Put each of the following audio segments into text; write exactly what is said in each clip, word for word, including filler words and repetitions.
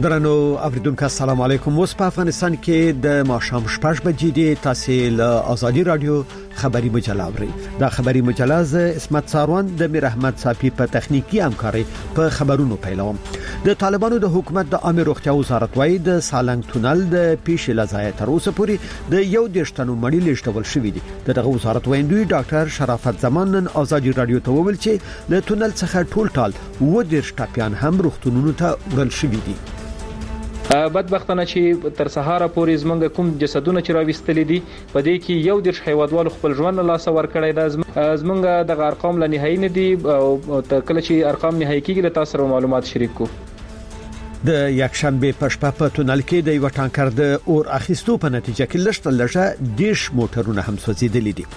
درنو اوریدونکو السلام علیکم. اوس په افغانستان کې د ماښام شپږ بجې دي. تاسو له ازادي رادیو خبري مجله اورئ. دا خبري مجله ز اسمت ساروان د میر احمد صافي په تخنیکی همکاري په خبرونو پیلوم. د طالبانو د حکومت د عامه روغتیا وزارت وايي د سالنګ تونل د پیښې لزایه تر اوسه پورې د یو دیشتنو مړی لیشتول شوې دي. دغه وزارت وایي ډاکټر شرافت زمان نن ازادي رادیو ته وویل چې له تونل څخه ټول ټال و دیش ټاپیان هم روغتونونو ته وړل شوې دي. بدبختانه چې تر سهار پورې زمونږ کوم جسدونه چې راوستل دي په دې کې یو د حیواناتو خپل ژوند له لاسه ورکړی دا زمونږ د ارقام لا نهایی نه دي او کله چې ارقام نهایی کیږي له تاسو معلومات شریک کو. د یکشنبه په شپه په تونل کې د یو ټانکر د اور اخیستو په نتیجه کې لږ لږه دیش موټرونه هم سوځیدلي دي.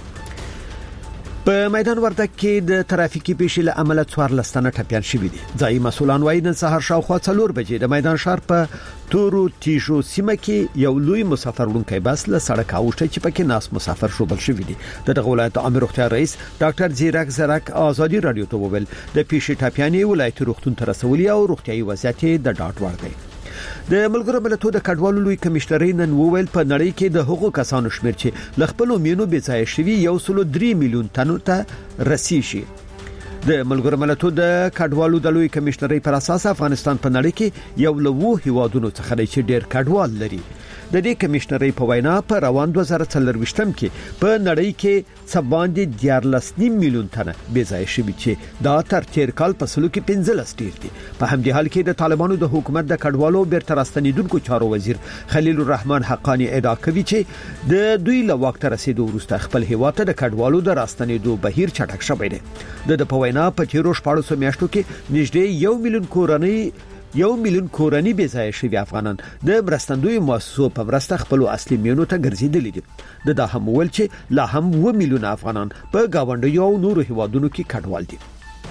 په میدان وردګ کې د ترافیکي پیښې له امله څوار لستانه ټپيان شوي دي. ځایي مسولان وایي نن سهار شاوخوا څلور بجې د میدان شهر په تورو تیشو سیمه کې یو لوی مسافر وړونکی بس له سړک اوښته چې پکې ناس مسافر شوبل شوي دي. د دغه ولایت عامه روغتیا رئیس ډاکټر زیرک زرک ازادي رادیو ته وویل د پیښې ټپيانې ولایت روغتون ته رسولي او روغتيایي وضعیت د ډاټ وړ دی. د ملګرو ملتونو د کډوالو لوی کمشنري نن وویل په نړۍ کې د حقوقو کسانو شمېر چې ل خپل مینو بې ځای شوی یو سل درې میلیون تنو ته رسیږي. د ملګرو ملتونو د کډوالو د لوی کمشنري پر اساس افغانستان په نړۍ کې یو لوو هیوادونو څخه دی چې ډېر کډوال لري. د دې کمشنري په وینا په روان دوه زره څلرويشتم کې په نړۍ کې څه باندې دیارلس نیم میلیون تنه بې ځای شوي چې دا تر تیر کال په سلو کې پنځلس ډیر دي. په همدې حال کې د طالبانو د حکومت د کډوالو بیرته راستنیدونکو چارو وزیر خلیل الرحمن حقانی ادعا کوي چې د دوی له وخت رسیدو وروسته خپل هیواد ته د کډوالو د راستنیدو بهیر چټک شوی دی. د په وینا په تیرو شپږ میاشتو کې نږدې یو میلیون کورنۍ یو میلیون کورنۍ بې ځای شوي افغانان د مرستندوی مؤسسو په مرسته خپل اصلي مینو ته ګرځیدلي دي. د دا هم ول چې لا هم و میلیون افغانان په گاونډیو او نورو هیوادونو کې کډوال دي.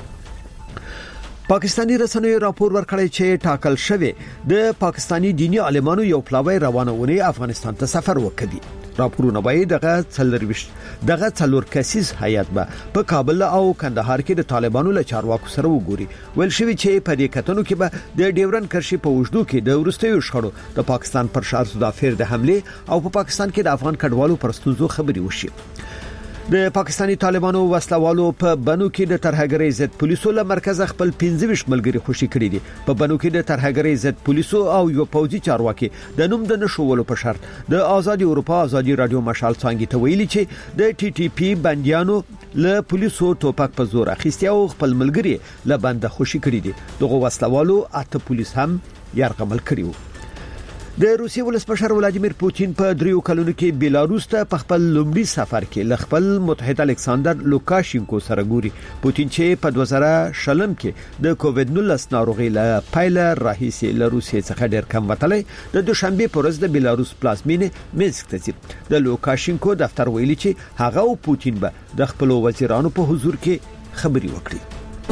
پاکستانی رسنیو راپور ورکړی چې ټاکل شوی د پاکستانی دینی عالمانو یو پلاوی روانونه افغانستان ته سفر وکړي. راپورونه وایي دغه څلرويش دغه څلور کسیز هیئت به په کابل او کندهار کې د طالبانو له چارواکو سره وګوري. ول شوی چې په دې کتنو کې به د ډیورن کرشي په وجودو کې د ورستیو شخړو د پاکستان پر شار سودافیر د حمله او په پاکستان کې د افغان کډوالو پر ستونزو خبري وشي. د پاکستانی طالبانو وسلوالو په بنو کې د ترهګرۍ ضد پولیسو له مرکز خپل پنځه ویشت ملګری خوشي کړی دي. په بنو کې د ترهګرۍ ضد پولیسو او یو پوځي چارواکي د نوم د نشولو په شرط د آزادي اروپا آزادي رادیو مشال څنګه ته ویلي چې د ټي ټي پی بنديانو له پولیسو توپک په زور اخیستي او خپل ملګری له بنده خوشي کړی دي. دغه وسلوالو اته پولیس هم يرغمل کړیو. د روسیې ولسمشر ولادیمیر پوتین په دریو کلونو کې بیلاروس ته په خپل لومړي سفر کې ل خپل متحد الکساندر لوکاشینکو سره ګوري. پوتین چې په دوه زره شلم کې د کووډ نولس ناروغي له پایله راهیسي له روسیې څخه ډېر کم وتلی د دوشنبه پر ورځ د بیلاروس پلازمینې مینسک ته ځي. د لوکاشینکو دفتر ویلي چې هغه او پوتین به د خپل وزیرانو په حضور کې خبري وکړي.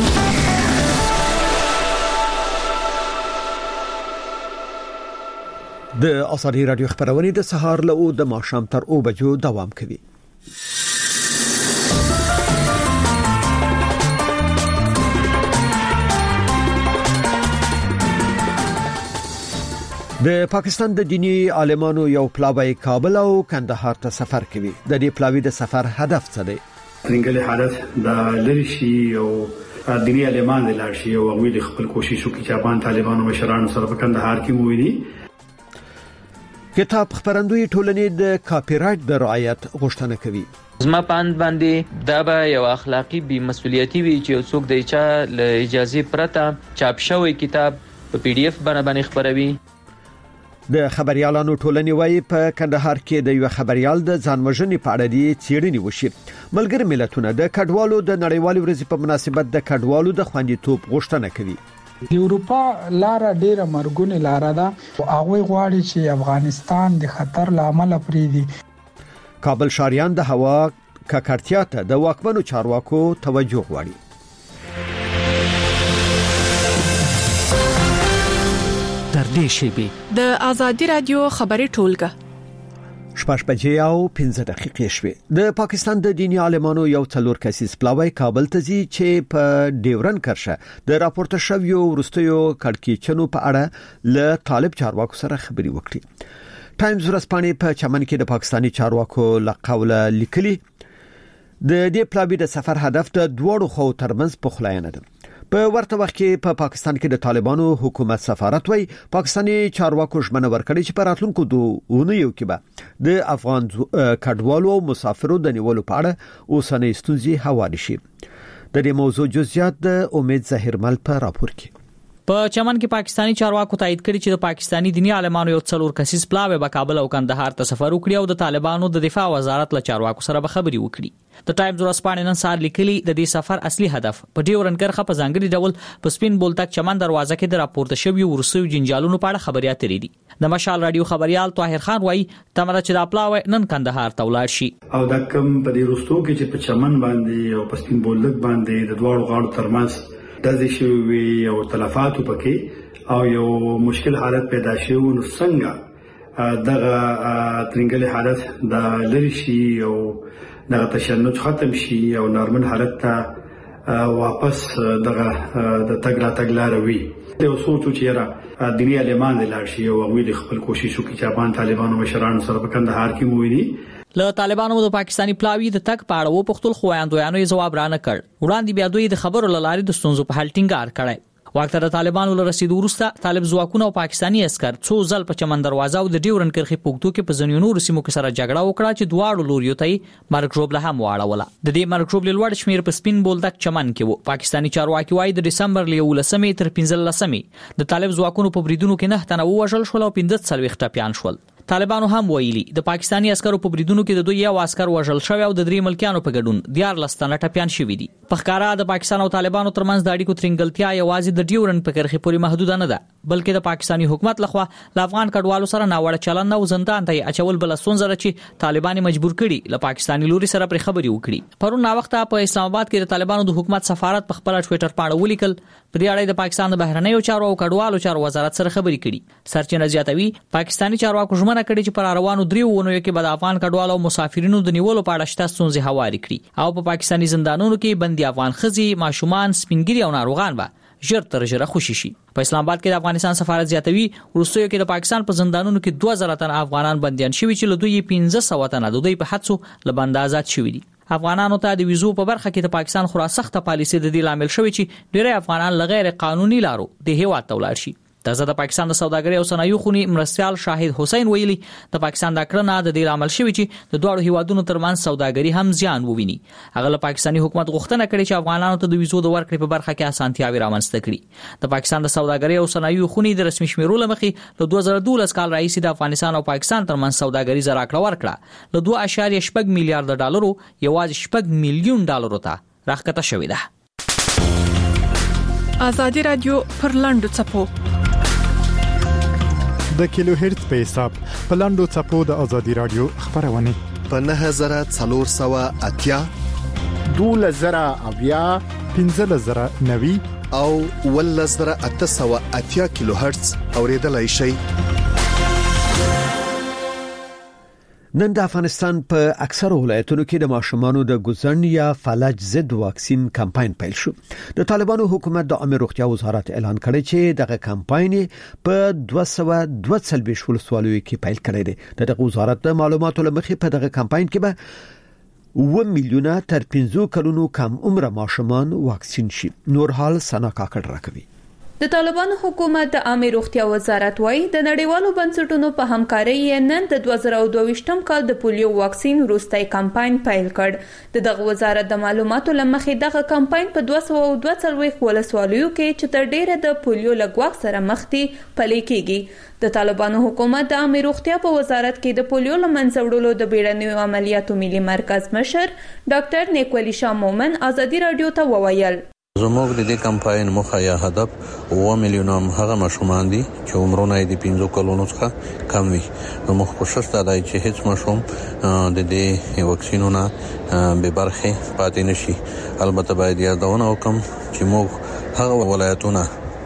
د ازادي رادیو خبرونه د سهار له او د ماښام تر او بجو دوام کوي. د پاکستان د دینی عالمانو یو پلاوی کابل او کندهار ته سفر کوي. د دې پلاوی د سفر هدف څه دی؟ څنګه حالت د لریشي او دینی عالمان د لارشي او غوی د خپل کوشش وکړي چې افغان طالبانو مشرانو سره په کندهار کې مووي. کتاب خبرندوی ټولنې د کاپی رائټ د رعایت غوښتنه کوي. زما پاند باندې دا به یو اخلاقی بی مسؤلیتی وي چې څوک د چا له اجازه پرته چاپ شوی کتاب په پی ډی اف باندې خبروي. د خبريالانو ټولنې وايي په کندهار کې د یو خبريال د ځانوژنې په اړه د څېړنې وشي. ملګری ملتونه د کډوالو د نړیوال ورځې په مناسبت د کډوالو د خوندیتوب غوښتنه کوي. د اروپا لار ډیره مرګونه لار ده او هغه غواړي چې افغانستان د خطر لامل پریدي. کابل شاریان د هوا ککړتیا ته د واکمنو چارواکو توجه غواړي. تر دې شی به د ازادي رادیو خبري ټولګه شپږ بجې او پنځه دقیقې شوې. د پاکستان د دینی عالمانو یو څلور کسیز پلاوی کابل ته ځي چې په ډیورن کرښه د راپورته شویو ورستیو کړکېچنو په اړه له طالب چارواکو سره خبري وکړي. ټایمز ورځپاڼې په چمن کې د پاکستانی چارواکو لقوله لیکلي د دې پلاوی د سفر هدف د دوړو خو ترمنځ پخلاینه ده. په ورته وخت کې په پاکستان کې د طالبانو حکومت سفارت وای پاکستانی چارواکو ژمنه ورکړي چې په راتلونکو دوه اونیو کې به د افغان کډوالو او مسافرو د نیولو په اړه اوسنۍ ستونزې هواري شي. د دې موضوع جزئیات د امید ظاهرمل په راپور کې. په چمن کې پاکستانی چارواکو تایید کړی چې د پاکستانی دینی عالمانو یو څلور کسیز پلاوی به کابل او کندهار ته سفر وکړي او د طالبانو د دفاع وزارت له چارواکو سره به خبري وکړي. د ټایمز ورځپاڼې نن سهار لیکلي د دې سفر اصلي هدف په ډیورن کرښه په ځانګړي ډول په سپین بولدک چمن دروازه کې د راپورته شوی ورسوي جنجالونو په اړه خبري اترې دي. د مشال رادیو خبريال طاهر خان وایي تمره چې د پلاوی نن کندهار ته ولاړ شي او د کم په دې ورستو کې چې په چمن باندې او په سپین بولدک باندې د دوړو غاړو ترمنځ د دې شوی او تلفاتو پکې او یو مشکل حالت پیدا شوی نو څنګه دغه ترنګل حالت د لری شي او دغه تشنج ختم شي او نارمل حالت ته واپس دغه د تګ را تګ لاروي. یو سوچو چې را دیني عالمان لاړ شي او ویل خپل کوشش وکړي چې افغان طالبانو مشرانو سره په کندهار کې موویني. له طالبانو د پاکستانی پلاوی د تک پاړه و پختل خواندویانو جواب را نه کړ. وړاندې بیا دوی د خبرو لاري د ستونزو په حل ټینګار کړي. وخت د طالبانو له رسیدو وروسته طالب ځواکونه او پاکستانی عسكر څو ځل په چمن دروازه او د ډیورن کرښې پوکټو کې په ځنیونو رسمو کې سره جګړه وکړه چې دواړو لوريو ته مرګ ژوبله هم واړوله. د دې مرګ ژوبله لوړ شمیر په سپین بولدک چمن کې وو. پاکستانی چارواکي وايي د دسمبر له ولسمې تر پنځلسمې د طالب ځواکونو په بریدونو کې نه تنه وژل شول او پنځه څلويخ ټپيان شول. طالبانو هم ویلي د پاکستانی عسکرو په بریدونو کې د دوی یو عسكر وژل شوی او د درې ملکیانو په ګډون دیار لستانه ټپيان شوی دي. په ښکارا د پاکستان او طالبانو ترمنځ د اړیکو ترنګلتیا یوازې د ډیورن په کرښې پورې محدود نه ده بلکې د پاکستانی حکومت لخوا د افغان کډوالو سره ناوړه چلند او زندان ته اچول بل سونزره چې طالبان مجبور کړي له پاکستانی لوري سره پر خبري وکړي. پرون نا وخت په اسلام آباد کې د طالبانو د حکومت سفارت په خپل ټوئیټر باندې ولیکل په دې اړه د پاکستان د بهرنیو چارو او کډوالو چارو وزارت سره خبري کړي. سرچینه زیاتوي پاکستانی چارواکو ژمنه کړې چې پر روانو دریو ونو کې به د افغان کډوالو او مسافرینو د نیولو په اړه شته ستونزې هواري کړي او په پاکستانی زندانونو کې بندي افغان خزي ماشومان سپینګری او ناروغان به ژر تر ژره خوشي شي. په اسلام آباد کې د افغانستان سفارت زیاتوي وروستیو کې د پاکستان په زندانونو کې دوه زره تن افغانان بنديان شوي چې له دوی پنځه سوه تن د دوی په حدسو له بند آزاد شوي دي. افغانانو ته د ویزو په برخه کې د پاکستان خورا سخته پالیسي د دې لامل شوی چې ډېری افغانان لغیر قانوني لارو د هیواد ته ولاړ شي. تازه د پاکستان د سوداګرۍ او صنایعو خونی مرستيال شاهد حسین ویلي د پاکستان د کړنه د دې عمل شوی چې د دوه هیوادونو ترمنځ سوداګري هم زیان وویني. هغه له پاکستانی حکومت غوښتنه کړې چې افغانانو ته د ویزو د ورکړې په برخه کې اسانتیاوي رامنځته کړي. د پاکستان د سوداګرۍ او صنایعو خونی د رسمي شمیرو لمخې له دوه زره دولس کال راهیسې د افغانستان او پاکستان ترمنځ سوداګري زراکړه ورکړه له دوه اعشاریه شپږ میلیارډ ډالرو یوازې شپږ میلیون ډالرو ته راښکته شوې ده. ازادي رادیو پر لاندو چپو د کیلو هرتز په حساب په لاندو چپو د ازادي رادیو خبرونه په نه هزار څلور سوه اتیا دوله زره اویا پنځه زره نوي او ول زره اته سوه اتیا کیلو هرتز اوریدلای شي. نن د افغانستان په اکثر ولایتونو کې د ماشومانو د ګوزن یا فلج ضد واکسین کمپاین پیل شو. د طالبانو حکومت د عامه روغتیا وزارت اعلان کړی چې دغه کمپاین په دوه سوه دوه څلوېښت ولسوالیو کې پیل کړی دی. دغه وزارت د معلوماتو لمخې په دغه کمپاین کې به و میلیونه تر پنځه کلونو کم عمر ماشومان واکسین شي. نور حال سنا کاکړ راکوي. د طالبانو حکومت د عامه روغتیا وزارت وايي د نړیوالو بنسټونو په همکارۍ نن د دوه زره دوه ویشتم کال د پولیو واکسین وروستي کمپاین پیل کړ. د دغه وزارت د معلوماتو لمخې دغه کمپاین په دوه سوه دوه څلوېښت ولسوالیو کې چې تر ډیره د پولیو لګواک سره مخ دي پلي کیږي. د طالبانو حکومت د عامه روغتیا په وزارت کې د پولیو لمنځه وړلو د بیړنیو عملیاتو ملي مرکز مشر ډاکټر نیکولی شاه مومن ازادي رادیو ته وویل زموږ د دې کمپاین مخه یا هدف و میلیون هغه ماشومان دي چې عمرونه یې د پنځه کلونو څخه کم وي. موږ کوشش کوو چې هیڅ ماشوم د دې واکسینونو به برخه پاتې نشي. البته باید یادونه وکم چې موږ هغه ولایتونه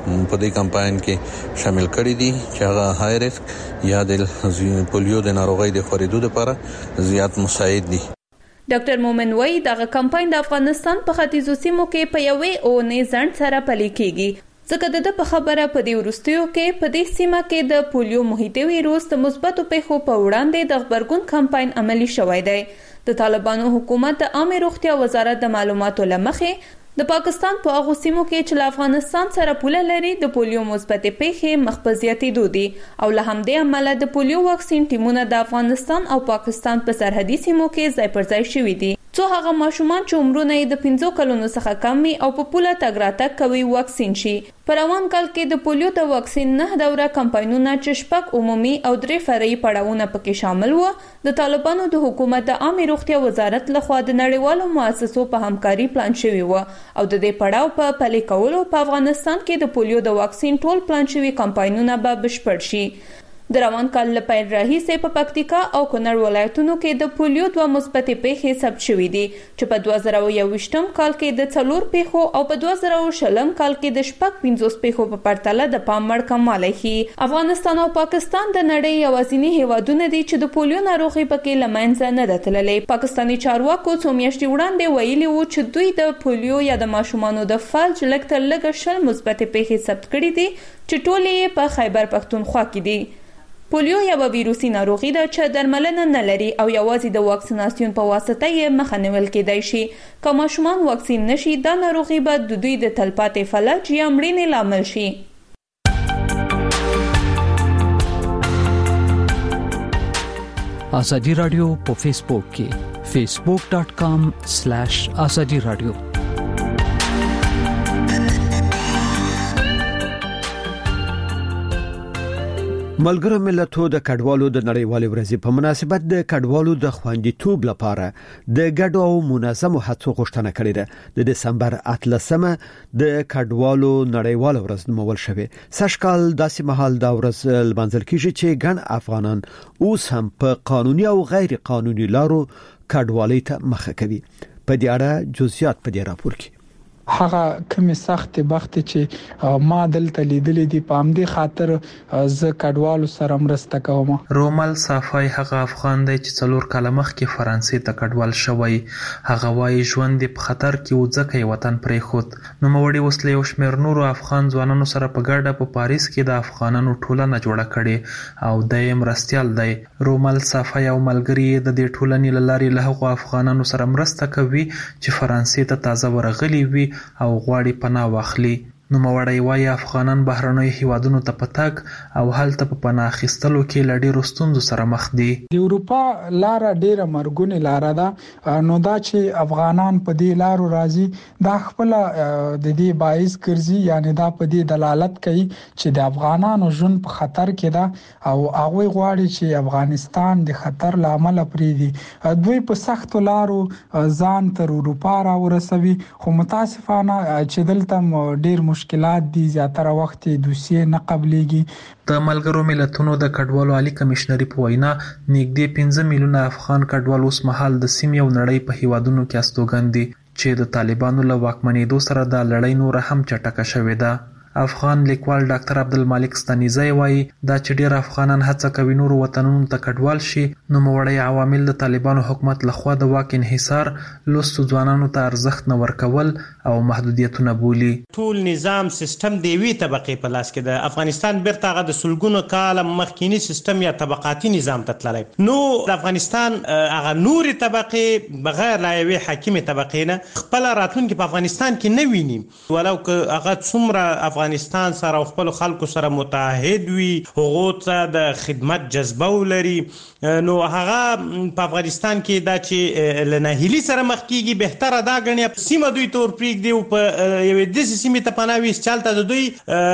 په دې کمپاین کې شامل کړي دي چې هغه های ریسک یا د پولیو د ناروغۍ د خورېدو لپاره زیات مساعد دي. ډاکټر مومن وای دغه کمپاین د افغانستان په ختیځو سیمو کې په یوې اونۍ ځنډ سره پلي کیږي ځکه د په خبره په دې وروستیو کې په دې سیمه کې د پولیو محیطي ویروس د مثبتو پیښو په وړاندې د خبرګون کمپاین عملی شوی دی. د طالبانو حکومت د عامه روغتیا وزارت د معلوماتو لمخې د پاکستان په هغو سیمو کې چې له افغانستان سره پوله لري د پولیو مثبتې پیښې مخ په زیاتېدو دي او له همدې امله د پولیو واکسین ټیمونه د افغانستان او پاکستان په سرحدي سیمو کې ځای پر ځای شوي دي څو هغه ماشومان چې عمرونه یې د پنځو کلونو څخه کم وي او په پوله تګ راتګ کوي واکسین شي. په روان کال کې د پولیو د واکسین نه دوره کمپاینونه چې شپږ عمومي او درې فرعي پړاوونه پکې شامل وو د طالبانو د حکومت د عامه روغتیا وزارت لخوا د نړیوالو مؤسسو په همکاري پلان شوی و او د دې پړاو په پلي کولو په افغانستان کې د پولیو د واکسین ټول پلان شوی کمپاینونه به بشپړ شي. د روان کال له پیل راهیسې په پکتیکا او کونړ ولایتونو کې د پولیو دوه مثبتې پیښې ثبت شوې دي چې په دوه زره یوویشتم کال کې د څلور پیښو او په دوه زره شلم کال کې د شپږ پنځوس پیښو په پرتله د پام وړ کموالی ښیي. افغانستان او پاکستان د نړۍ یوازیني هیوادونه دي چې د پولیو ناروغي پکې له منځه نه ده تللې. پاکستاني چارواکو څو میاشتې وړاندې ویلي وو چې دوی د پولیو یا د ماشومانو د فلج لږ تر لږه شل مثبتې پیښې ثبت کړي دي چې ټولې یې په خیبر پښتونخوا کې دي. پولیو یوه ویروسي ناروغي ده چې درملنه نه لري او یوازې د واکسیناسیون په واسطه یې مخه نیول کېدای شي. که ماشومان واکسین نشي دا ناروغي به د دوی د تلپاتې فلج یا مړینې لامل شي. ازادي رادیو په فیسبوک کې فیسبوک ډاٹ کام سلیش ازادي رادیو. ملګرو ملتونو د کډوالو د نړیوالې ورځې په مناسبت د کډوالو د خوندیتوب لپاره د ګډو او منظمو هڅو غوښتنه کړې ده. د دسمبر اتلسمه د کډوالو نړیواله ورځ نومول شوې. سږکال داسې مهال دا ورځ لمانځل کیږي چې ګڼ افغانان اوس هم په قانوني او غیر قانوني لارو کډوالۍ ته مخه کوي. په دې اړه جزئیات په دې راپور کې هغه کومه سخت بخت چې ما دلته لیدلې دي په همدې خاطر ز کډوالو سره مرسته کوم. رومل صافای هغه افغان دی چې څلور کاله مخکې فرانسې ته کډوال شوی. هغه وايي ژوند په خطر کې و ځکه وطن پرې خود. نو موړي وسلې او شمیر نورو افغان ځوانانو سره په ګډه په پاریس کې د افغانانو ټولنه جوړه کړي او د مرستيال دی. رومل صافای او ملګری د دې ټولنې لارې له هغو افغانانو سره مرسته کوي چې فرانسې ته تازه ورغلي وي او غواړي پناه واخلي. نو موړی وايي افغانان بهرنۍ هیوادونو ته پتاک او هلته په پناه اخیستلو کې لړۍ رستونځو سره مخ دي. د اروپا لار ډیره مرګونی لار ده. نو دا چې افغانان په دې لارو راځي دا خپل د دې باعث ګرځي یعنی دا په دې دلالت کوي چې د افغانانو ژوند په خطر کې ده او هغه غواړي چې افغانستان د خطر لامل پریدي. دوی په سخت لارو ځان تر اروپا را ورسوي خو متاسفانه چې دلته ډیر مشکلات دي. زیاتره وخت دوسیې نه قبليږي. د ملګرو ملتونو د کډوالو عالی کمشنري په وینا نږدې پنځه میلیونه افغان کډوال اوس مهال د سیمې او نړۍ په هیوادونو کې استوګن دي چې د طالبانو له واکمنېدو سره د لړۍ نور هم چټکه شوې ده. افغان لیکوال ډاکټر عبدالمالک ستانیزی وایي دا چې ډیر افغانان هڅه کوي نور وطنونو ته کډوال شي نو موړی عوامل د طالبانو حکومت لخوا د واک انحصار لوستو ځوانانو ته ارزښت نه ورکول او محدودیتونه بولي. ټول نظام سیستم دی وی طبقه په لاس کې د افغانستان بیرته غو د سلګونو کال مخکینی سیستم یا طبقاتي نظام ته تللی. نو د افغانستان هغه نوري طبقه بغیر لا یوې حاکمه طبقه نه خپل راتلونکي په افغانستان کې نه ویني ولو که هغه څومره افغانستان سره خپل خلکو سره متحد وي هغه ته د خدمت جذبه ولري. نو هغه په افغانستان کې دا چې لناهلی سره مخ کیږي بهتره دا غني سیمه دوی تور پریک دی په یوې د سیمه ته پناوي چالت د دوی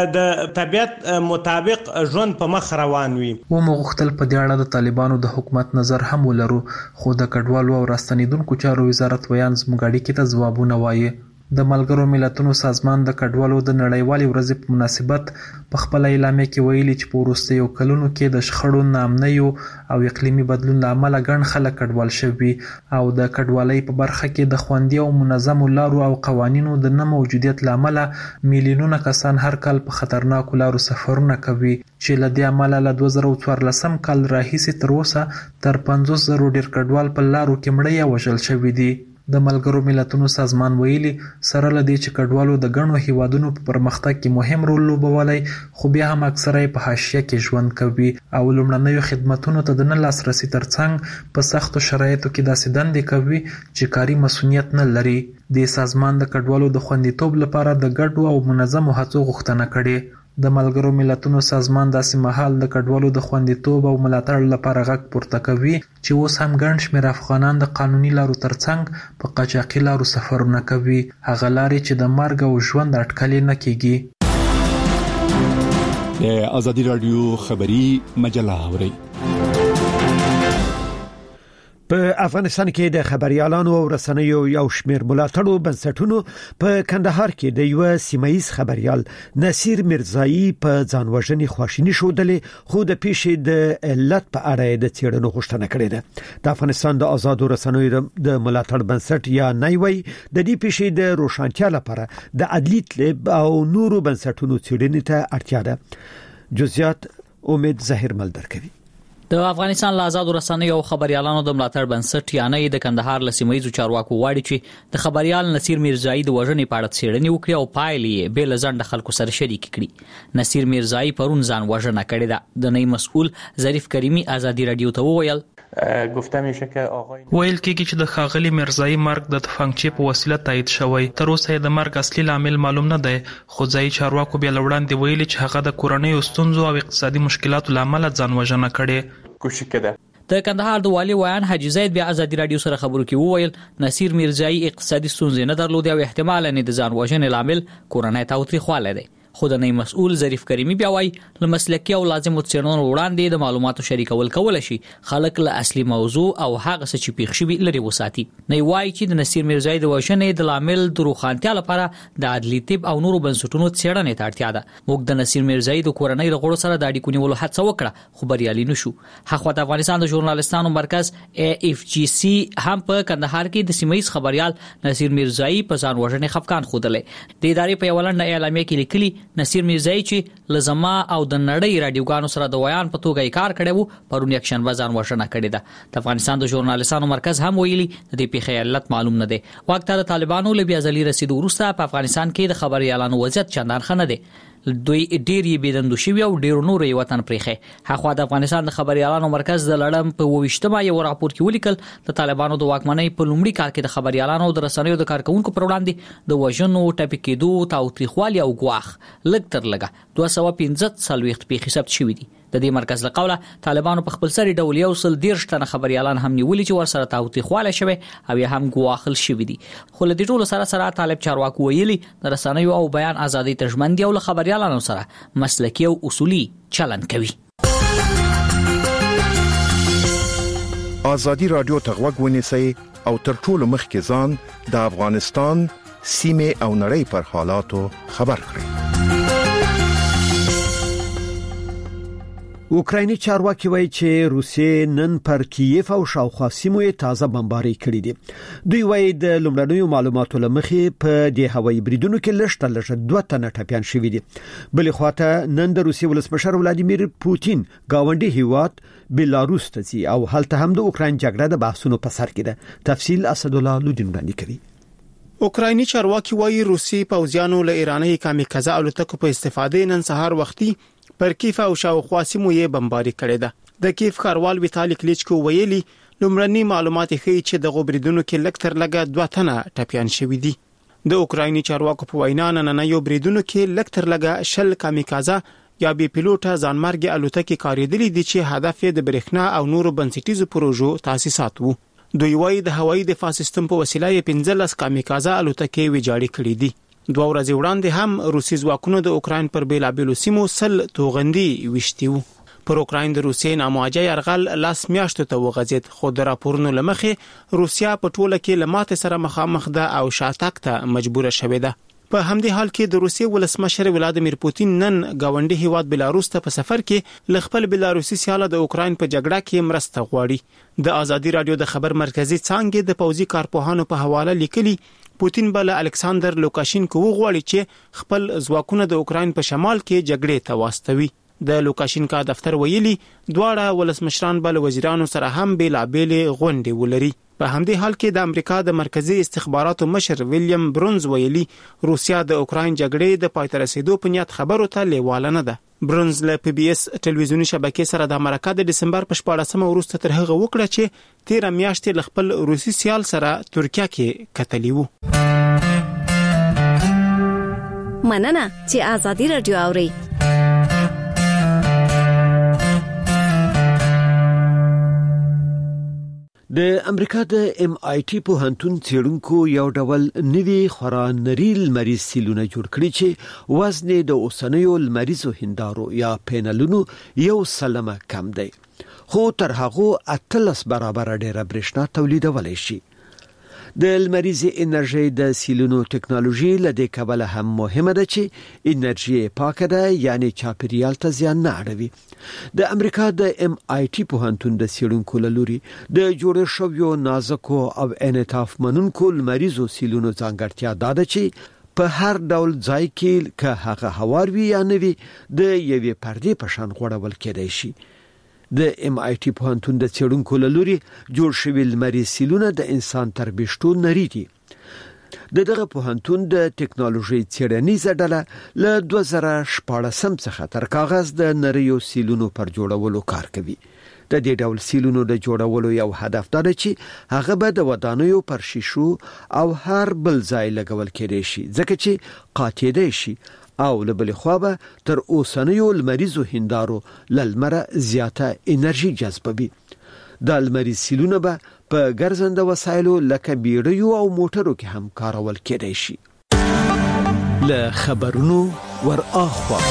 د طبيعت مطابق ژوند په مخ روان وي. و مغختل په دې اړه د طالبانو د حکومت نظر هم ولرو خو د کډوالو او راستنیدونکو چارو وزارت ویان زموږ اړیکې ته ځوابونه وایي. د ملګرو ملتونو سازمان د کډوالو د نړیوالې ورځې په مناسبت په خپل اعلامیه کې ویلي چې په وروستیو کلونو کې د شخړو، ناامنیو او اقلیمي بدلون له امله ګڼ خلک کډوال شوي او د کډوالۍ په برخه کې د خوندي او منظمو لارو او قوانینو د نه موجودیت له امله میلیونونه کسان هر کال په خطرناکو لارو سفرونه کوي چې له دې امله له دوه زره څوارلسم کال راهیسې تر اوسه تر پنځوس زرو ډېر کډوال په لارو کې مړه یا وژل شوي دي. د ملګرو ملتونو سازمان ویلي سره لدی چې کډوالو د غنو هیوادونو په پرمختګ کې مهم رول لوبولای، خو بیا هم اکثره په حاشیه کې ژوند کوي او لومړنیو خدماتونو ته د نه لاسرسي ترڅنګ په سختو شرایطو کې داسې دندې کوي چې کاري مسؤلیت نه لري. د سازمان د کډوالو د خوندیتوب لپاره د ګډو او منظمو هڅو غوښتنه کړې. د ملګرو ملتونو سازمان داسې مهال د کډوالو د خوندیتوب او ملاتړ لپاره غږ پورته کوي چې اوس هم ګڼ شمېر افغانان د قانوني لارو ترڅنګ په قاچاقي لارو سفرونه کوي، هغه لارې چې د مرګ او ژوند اټکل نه کیږي. د ازادي رادیو خبری مجله اوري. په افغانستان کې د خبريالانو او رسنیو یو شمېر ملاتړو بنسټونو په کندهار کې د یو سیمایي خبريال نصیر میرزایی په ځانوژنې خواشینی شودلې، خو د پیښې د علت په اړه د څېړنو غوښتنه کړې ده. د افغانستان د آزادو رسنیو د ملاتړ بنسټ یا نایوي د دې پیښې د روښانتیا لپاره د عدلي طلب او نورو بنسټونو څېړنې ته اړتیا ده. جزئیات امید ظاهر ملدر کوي. د افغانستان له آزادو رسنیو او خبريالانو د ملاتړ بنسټ یا نه د کندهار له سیمایي چارواکو غواړي چې د خبريال نصیر میرزایی د وژنې په اړه څېړنې وکړي او پایلې به لزند خلکو سره شریک کړي. نصیر میرزایی پرون ځان وژنه کړې ده. د نئی مسؤل ظریف کریمی ازادي رادیو ته وویل گفته میشه که آقای ویل کېږي چې د خاغلی میرزایی مرګ د تفنګچې په وسیله تایید شوی. تر اوسه د مرګ اصلي عامل معلوم نه دی، خو ځای چارواکو بیا لوړاندې ویلي چې هغه د کورنۍ ستونزو او اقتصادي مشکلاتو لامل ځان وژنه کړې. کوشش کړه. د کندهار د والی ویان حاجی زید بیا ازادي رادیو سره خبرو کې وویل نصیر میرزایی اقتصادي ستونزې نه درلودې او احتمال نه د ځان وژنې لامل کورنۍ تاوتریخواله دی. خو د نئی مسؤل ظریف کریمی بیا وایي له مسلکي او لازم څېړنو وړاندې د معلوماتو شریکول کول شي خلک له اصلي موضوع او هغه څه چې پیښ شوی لري وساتي. نئی وایي چې د نصیر میرزایی د وژنې د لامل د روښانتیا لپاره د عدلي طب او نورو بنسټونو څېړنې ته اړتیا ده. موږ د نصیر میرزایی د کورنۍ له غړو سره د اړیکو نیولو هڅه وکړه خو بریالي نشو. هغه د افغانستان د ژورنالستانو مرکز ای اف جی سی هم په کندهار کې د سیمایي خبريال نصیر میرزایی په ځان وژنې خفقان خوده. د ادارې په ولنډ اعلامیه کې لیکلي نصیر میرزایی چې لزما او د نړۍ رادیوګانو سره د ویان په توګه یې کار کړی وو پرون یک شنبه ځان وژنه کړې ده. د افغانستان د ژورنالستانو مرکز هم ویلي د دې پیښې علت معلوم نه دی. وخت د طالبانو له بیا ځلې رسیدو وروسته په افغانستان کې د خبريالانو وضعیت چندان ښه نه دی. دوی ډیر یې بيدندو شوی او ډیر نور یې وطن پریخه. هغه د افغانستان د خبريالانو مرکز د لړم په وویشتمه یو راپور کې ولیکل د طالبانو د واکمنۍ په لومړي کال کې د خبريالانو او د رسنیو د کارکونکو پر وړاندې د وژنو، ټپي کېدو، تاوتریخوالي او ګواښ لږ تر لږه دوه سوه پنځه څلوېښت پیښې ثبت شوې دي. د دې مرکز له قوله طالبانو په خپل سری ډول یو سل ډیر شتنه خبريالان هم نیولي چې ورسره تاوتریخواله شوی او یا هم ګواخل شوی دي. خو له دې ټولو سره سره طالب چارواکو ویلي د رسنیو او بیان ازادي ترجمن دی او له خبريالانو سره مسلکي او اصولي چلن کوي. ازادي رادیو ته غوږ ونیسئ او تر ټولو مخکې ځان د افغانستان سیمه او نړۍ پر حالاتو خبر کړئ. اوکرایني چارواکي وایي چې روسیې نن پر کیف او شاوخوا سیمو تازه بمباري کړې دي. دوی وایي د لومړنیو معلوماتو لمخې په دې هوایي بریدونو کې لږ تر لږه دوه تنه ټپيان شوي دي. بلې خواته نن د روسیې ولسمشر ولادیمیر پوتین گاونډي هیواد بلاروس ته ځي او هلته هم د اوکراین جګړه د بحثونو په سر کې ده. تفصیل اسد الله لودین وړاندې کوي. اوکرایني چارواکي وایي روسي پوځیانو له ایراني کامیکازه الوتکو په استفاده نن سهار وختي پر کیف او شاوخوا سیمو یې بمباري کړې ده. د کیف ښاروال ویتالي کلیچکو ویلي لومړني معلومات ښیي چې د غوبریدونو کې لږ تر لږه دوه تنه ټپيان شوي دي. د اوکرایني چارواکو په وینا نن یو بریدونو کې لږ تر لږه شل کامیکازه یا بي پیلوټه ځانمرګي الوتکې کاریدلې دي چې هدف یې د برېښنا او نورو بنسټیزو پروژو تاسیسات وو. دوی وايي د هوایي دفاع سیستم په وسیله یې پنځلس کامیکازه الوتکې ویجاړې کړې دي. دوه ورځې وړاندې هم روسي ځواکونو د اوکراین پر بیلابېلو سیمو سل توغندي وشتي وو. پر اوکراین د روسیې نامواجه يرغل لاس میاشتو ته وغځید، خو د راپورونو لمخې روسیا په ټوله کې لمات سره مخامخ ده او شاتګ ته مجبوره شوې ده. په همدې حال کې د روسیې ولسمشر ولادیمیر پوتین نن گاونډي هیواد بلاروس ته په سفر کې لخپل بلاروسي سیاله د اوکراین په جګړه کې مرسته غواړي. د ازادي رادیو د خبر مرکزی څانګې د پوځي کارپوهانو په حواله لیکلي پوتین بل الکساندر لوکاشینکو غواړي چې خپل ځواکونه د اوکراین په شمال کې جګړې ته واستوي. د لوکاشینکا دفتر ویلي دواړه ولسمشران بل وزیرانو سره هم بیلابېل غونډې ولري. په همدې حال کې د امریکا د مرکزی استخباراتو مشر ویلیام برونز ویلي روسیا د اوکراین جګړې د پای ته رسیدو په نیت خبرو ته لیواله نه ده. برونز له پی بي اس ټلویزیونی شبکې سره د امریکا د دسمبر په شپاړسمه وروسته تر هغه وکړه چې تیر میاشتې ل خپل روسي سیال سره ترکیه کې کتلی وو. مننه چې ازادي رادیو اوري. د امریکا د ام آی ټي پوهنتون څېړونکو یو ډول نوي خورا نری لمریز سیلونه جوړ کړي چې وزن د اوسنیو لمریزو هندارو یا پینلونو یو سلمه کم دی، خو تر هغه اتلس برابر ډیره برېښنا تولیدولی شي. د لمریزي انرژي د سیلونو ټکنالوژي لدې کبله هم مهمه ده چې انرژي پاکه ده، یعنی چاپیریال ته زیان نه اړوي. د امریکا د ام آی ټي پوهنتون د څېړونکو له لوري د جوړ شویو نازکو او انعطاف منونکو لمریزو سیلونو ځانګړتیا دا ده چې په هر ډول ځای کې که هغه هوار وي یا نه وي د یوې پردې په شان غوړول کېدای شي. د ام آی ټي پوهنتون د څېړونکو له لوري جوړ شوي لمریز سیلونه د انسان تر بېشتو نری دي. د دغه پوهنتون د ټکنالوژي څېړنیزه ډله له دوه زره شپاړسم څخه تر کاغذ د نریو سیلونو پر جوړولو کار کوي. د دې ډول سیلونو د جوړولو یو هدف دا دی چې هغه به د ودانیو پر شیشو او هر بل ځای لګول کېدای شي، ځکه چې قاتېدای شي او له بلې خوا به تر اوسنیو لمریزو هندارو له لمره زیاته انرژي جذبوي. دا لمریز سیلونه به په ګرځنده وسایلو لکه بیړیو او موټرو کې هم کارول کېدای شي. له خبرونو ور اخوا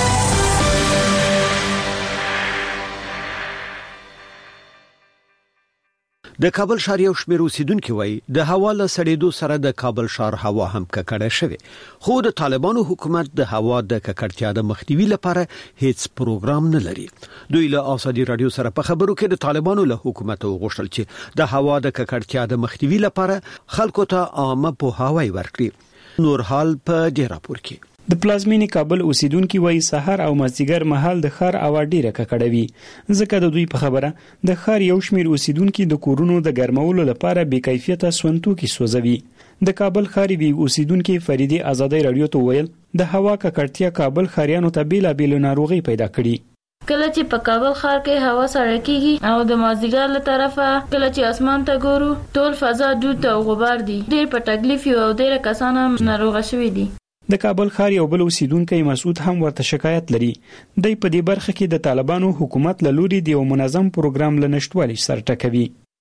د کابل ښار یو شمېر اوسیدونکو وایي د هوا له سړېدو سره د کابل ښار هوا هم ککړه شوه، خو د طالبانو حکومت د هوا د ککړتیا د مخنیوي لپاره هیڅ پروګرام نه لري. دوی له ازادي رادیو سره په خبرو کې د طالبانو له حکومت وغوښتل چې د هوا د ککړتیا د مخنیوي لپاره خلکو ته عامه پوهاوی ورکړي. نور حال په دې راپور کې د پلازمینې کابل اوسیدونکو وایي سحر او مازدیګر مهال د ښار هوا ډیره ککړوي، ځکه د دوی په خبره د ښار یو شمېر اوسیدونکو د کورونو د ګرمولو لپاره بې کیفیته سونتوکي سوځوي. د کابل ښار وی اوسیدونکو فریدي ازادي رادیو ته ویل د هوا ککړتیا کابل ښاریانو ته بیلابېل ناروغي پیدا کړي. کله چې په کابل ښار کې هوا سړه کیږي او د مازدیګر له طرفه کله چې اسمان ته ګورو ټول فضا دود او غبار دي، ډېر په تکلیف او ډېر کسان ناروغه شوي دي. د کابل ښار یو بل اوسیدونکی مسعود هم ورته شکایت لري. د په دې برخه کې د طالبانو حکومت له لوري د یو منظم پروګرام لنشټوالي سر ټکوي.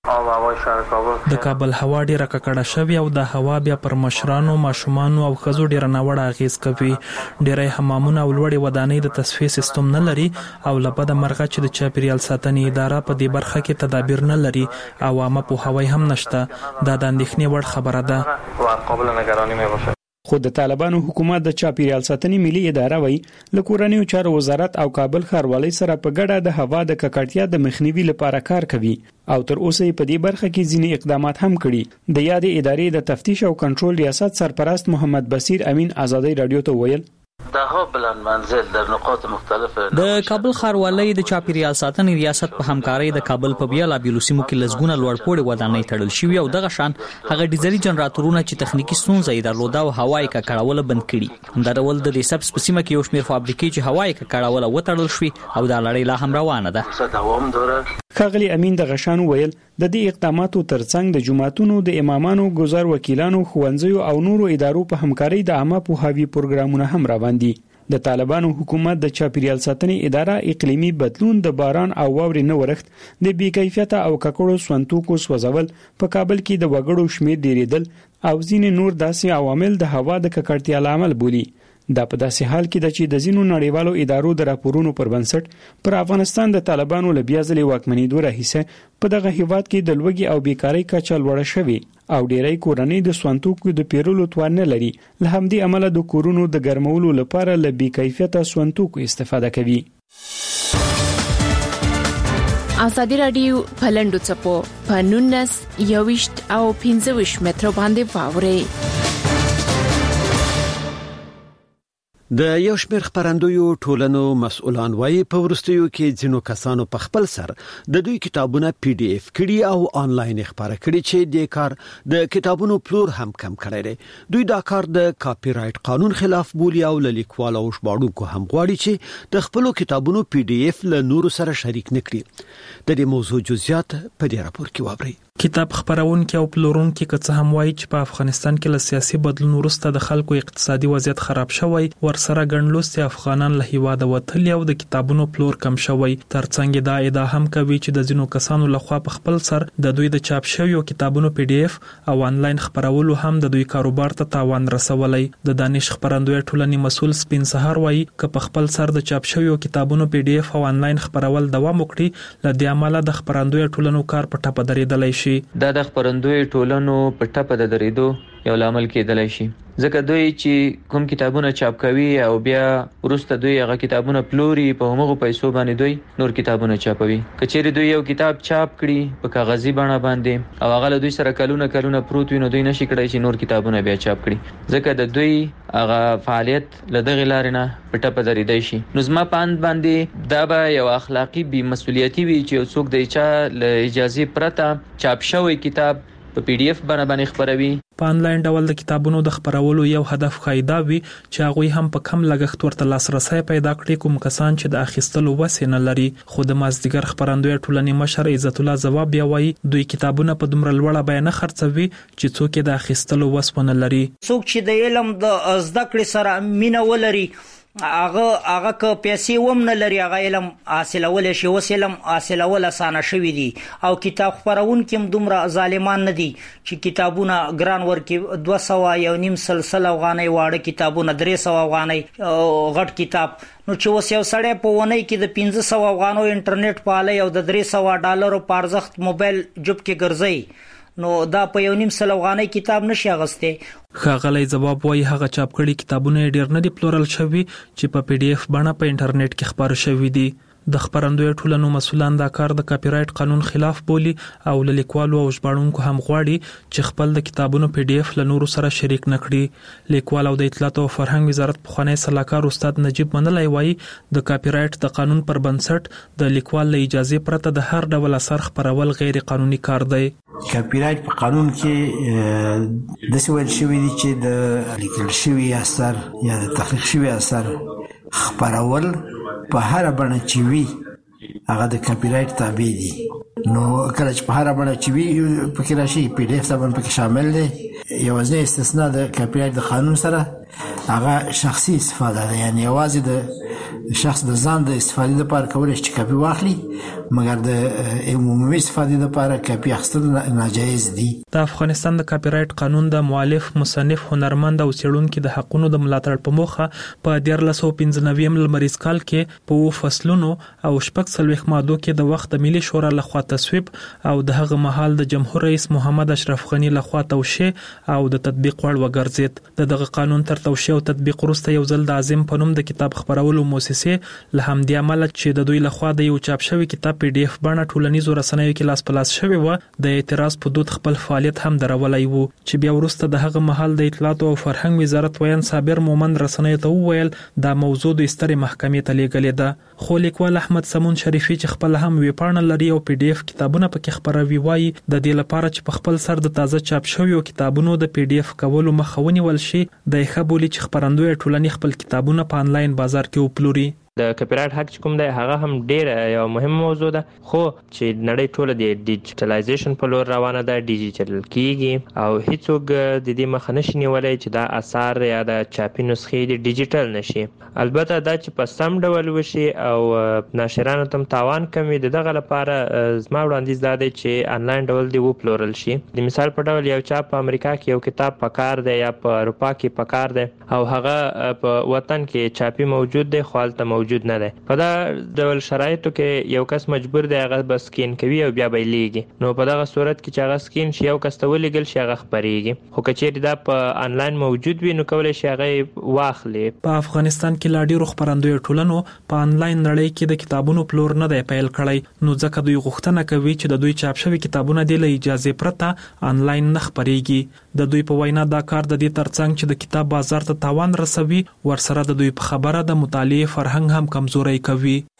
د کابل هوا ډیره ککړه شوې او د هوا بیا پر مشرانو، ماشومانو او ښځو ډیره ناوړه اغیز کوي. ډیری حمامونه او لوړې ودانۍ د تصفیې سیستم نه لري او له بده مرغه چې د چاپیریال ساتنې اداره په دې برخه کې تدابیر نه لري او عامه پوهاوی هم نشته. دا د اندېښنې وړ خبره ده. خو د طالبانو حکومت د چاپیریال ساتنې ملي اداره وایي له کورنیو چارو وزارت او کابل ښاروالۍ سره په ګډه د هوا د ککړتیا د مخنیوي لپاره کار کوي او تر اوسه په دې برخه کې ځینې اقدامات هم کړي. د یادې ادارې د تفتیش او کنټرول ریاست سرپرست محمد بصیر امین ازادي رادیو ته ویل دغه بلند منزل در نقاط مختلف د کابل ښاروالۍ د چاپیریال ساتنې ریاست په همکارۍ د کابل په بیلابېلو سیمو کې لسګونه لوړپوړې ودانۍ تړل شوي او دغه شان هغه ډیزلي جنراتورونه چې تخنیکی ستونزې یې درلوده او هوا یې ککړول بند کړي. همدا ډول د دې سبس په سیمه کې یو شمېر فابریکې چې هوا یې ککړول وتړل شوي او دا لړۍ لا هم روانه ده. ښاغلي امین د غشان ویل د دې اقداماتو ترڅنګ د جماعتونو د امامانو، ګذر وکیلانو، ښوونځیو او نورو ادارو په همکارۍ د عامه پوهاوي پروګرامونه هم روان دي. د طالبانو حکومت د چاپیریال ساتنې اداره اقلیمي بدلون، د باران او واورې نه ورښت، د بې کیفیته او ککړو سونتوکو سوځول، په کابل کې د وګړو شمېر ډیریدل او ځینې نور داسې عوامل د هوا د ککړتیا لامل بولي. دا په داسې حال کې د چې د ځینو نړیوالو ادارو د راپورونو پر بنسټ پر افغانستان د طالبانو له بیا ځلې واکمنېدو راهیسه په دغه هیواد کې د لوږې او بیکارۍ کچه لوړه شوې او ډېری کورنۍ د سونتوکو د پیرولو توان نه لري. له همدې امله د کورونو د ګرمولو لپاره له بې کیفیته سونتوکو استفاده کوي. ازادي رادیو په لنډو څپو په نونس یويشت او پنځه ویشت متر باندې واوري. د یو شمېر خبرندویو ټولنو مسؤلان وایي په ورستیو کې ځینو کسانو په خپل سر د دوی کتابونه پی ډی اف کړي او آنلاین خبره کړي چې د کار د کتابونو پلور هم کم کړی دی. دوی دا کار د کاپی رایټ قانون خلاف بولي او لیکوال او ژباړونکو هم غواړي چې د خپل کتابونو پی ډی اف له نورو سره شریک نکړي. د دې موضوع جزئیات په دې راپور کې واورئ. کتاب خبرونکي او پلورونکي که څه هم وایي چې په افغانستان کې له سیاسي بدلون وروسته د خلکو اقتصادي وضعیت خراب شوی، ورسره ګڼلوستي افغانان له هیواده وتلي او د کتابونو پلور کم شوی. ترڅنګ دا ادعا هم کوي چې د ځینو کسانو لخوا په خپل سر د دوی د چاپ شویو کتابونو پی ډی اف او آنلاین خبرولو هم د دوی کاروبار ته تاوان رسولی. د دانش خبرندوی ټولنې مسول سپین سهار وایي که په خپل سر د چاپ شویو کتابونو پی ډی اف او آنلاین خبرول دوام وکړي، له دې امله د خبرندوی ټولنو کار په ټپه درېدلی شي. دا د خبرندوی ټولنو په ټپه د درېدو یو لامل کېدلی شي، ځکه دوی چې کوم کتابونه چاپ کوي او بیا وروسته دوی هغه کتابونه پلوري، په همغو پیسو باندې دوی نور کتابونه چاپوي. که چیرې دوی یو کتاب چاپ کړي په کاغذي بڼه باندې او هغه له دوی سره کلونه کلونه پروت وي، نو دوی نشي کړی چې نور کتابونه بیا چاپ کړي، ځکه د دوی هغه فعالیت له دغې لارې نه په ټپه درېدی شي. نو زما په اند باندې دا به یو اخلاقي بې مسؤلیتي وي چې یو څوک د چا له اجازې پرته چاپ شوی کتاب په پی ډی اف باندې باندې خبروي. په آنلاین ډول د کتابونو د خبرولو یو هدف خایدا وي چې هغه هم په کم لګښت ورته لاسرسي پیدا کړي کوم کسان چې د اخیستلو وسه نه لري. خو د مازدیګر خبرندوی ټولنې مشر عزت الله جواب بیا وایي دوی کتابونه په دومره لوړه بیه نه خرڅوي چې څوک د اخیستلو وسه نه لري. څوک چې د علم د زده کړې سره مینه ولري هغه هغه که پیسې وم نه لري هغه علم حاصلول شي. اوس علم حاصلول اسانه شوی دی او کتاب خبرونکي هم دومره ظالمان نه دي چې کتابونه ګران ورکي دوه سوه یو نیم سلسله افغانۍ واړه کتابونه درې سوه افغانۍ غټ کتاب، نو چې اوس یو سړی په ونۍ کې د پنځه سوه افغانو انټرنیټ پالی او د درې سوه ډالرو په ارزښت موبایل جب کې ګرځي، نو دا په یو نیم سل افغانۍ کتاب نشي اغسته. ښاغلی جواب وایي هغه چاپ کړي کتابونه ډیر نه دي پلورل شوي چې په پی ډی اف بڼه په انټرنیټ کې خبر شوي دي. د خبرندوی ټولنو مسؤلان دا کار د کاپی رایټ قانون خلاف بولي او له لیکوالو او ژباړونکو هم غواړي چې خپل د کتابونو پی ډی اف له نورو سره شریک نکړي. لیکوال او د اطلاعات او فرهنګ وزارت پخوانی سلاکار استاد نجیب منلای وایي د کاپی رایټ د قانون پر بنسټ د لیکوال له اجازه پرته د هر ډول اثر خبرول غیر قانوني کار دی. کاپی رایټ په قانون کې د څه ویل شوی دی چې د لیکل شوی اثر یا د تخلیق شوی اثر خبرول په هر بڼه چې وي هغه د کاپی رایټ تابع دي. نو کله چې په هر بڼه چې وي پکې راشي پی ډی اف ته پکې شامل دي. یوازې استثناء د کاپی رایټ د قانون سره هغه شخصي استفاده ده، یعنی یوازې د شخص د ځان د استفادې لپاره کولای شي کاپی واخلي، مګر د عمومي استفادې لپاره کاپی اخیستل ناجایز دي. د افغانستان د کاپی رایټ قانون د مؤلف، مصنف، هنرمند او څېړونکو د حقوقو د ملاتړ په موخه په دیارلس سوه پنځه نوي لمریز کال کې په اووه فصلونو او شپږ څلوېښت مادو کې د وخت د ملي شورا لخوا تصویب او د هغه مهال د جمهور رئیس محمد اشرف غنی لخوا توشیح او د تطبیق وړ وګرځید. د دغه قانون تر توشیح او تطبیق وروسته یو ځل د عظیم په نوم د کتاب خبرولو مؤسسې له همدې امله چې د دوی لخوا د یو چاپ شوی کتاب پی ډی اف بڼه ټولنیزو رسنیو کې لاس په لاس شوی و، د اعتراض په دود خپل فعالیت هم درولی و چې بیا وروسته د هغه مهال د اطلاعات او فرهنګ وزارت ویان صابر مومند رسنیو ته وویل دا موضوع د سترې محکمې ته لیږلې ده. خو لیکوال احمد سمون شریفي چې خپل هم ویبپاڼه لري او پی ډی اف کتابونه پکې خبروي وایي د دې لپاره چې په خپل سر د تازه چاپ شویو کتابونو د پی ډی اف کولو مخه ونیول شي، د ښه بولي چې خبرندوی ټولنې خپل کتابونه په آنلاین بازار کې وپلوري. د کاپی رائټ حق کوم دی هغه هم ډیره یو مهم موضوع ده، خو چې نړۍ ټوله د ډیجیټلایزیشن په لور روانه ده، ډیجیټل کیږي او هیڅوک د دې مخه نشي نیولای چې دا آثار یا د چاپي نسخې د ډیجیټل نشي. البته دا چې په سم ډول وشي او ناشرانو ته تاوان کمی، دغه لپاره زما وړاندیز دا دی چې انلاین ډول دی وپلورل شي. د مثال په ډول یو چا په امریکا کې یو کتاب پکار دی یا په اروپا کې پکار دی او هغه په وطن کې چاپي موجود دی خو هلته موجود نه دی، په دا ډول شرایطو کې یو کس مجبور دی هغه بس سکین کوي او بیا به لیږي. نو په دغه صورت کې چې هغه سکین شي یو کس ته ولېږل شي هغه خپرېږي، خو که چیرې دا په انلاین موجود وي نو کولی شي هغه واخلي. په افغانستان کې لا ډېرو خپرندویو ټولنو په انلاین نړۍ کې د کتابونو پلور نه دی پیل کړی، نو ځکه دوی غوښتنه کوي چې د دوی چاپ شوي کتابونه د اجازه پرته انلاین نه خپرېږي. د دوی په وینا دا کار د دې ترڅنګ چې د کتاب بازار ته تاوان رسوي، ورسره د دوی په خبره د مطالعې فرهنګ هم کمزوري کوي.